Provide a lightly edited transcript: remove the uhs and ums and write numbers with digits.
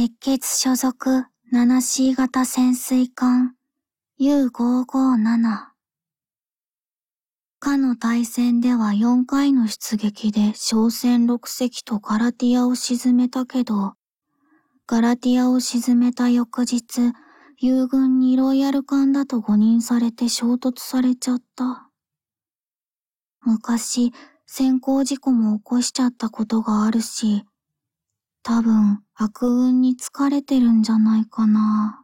鉄血所属 7C 型潜水艦 U557。かの大戦では4回の出撃で商船6隻とガラティアを沈めたけど、ガラティアを沈めた翌日、友軍にロイヤル艦だと誤認されて衝突されちゃった。昔、先行事故も起こしちゃったことがあるし、多分悪運に疲れてるんじゃないかな。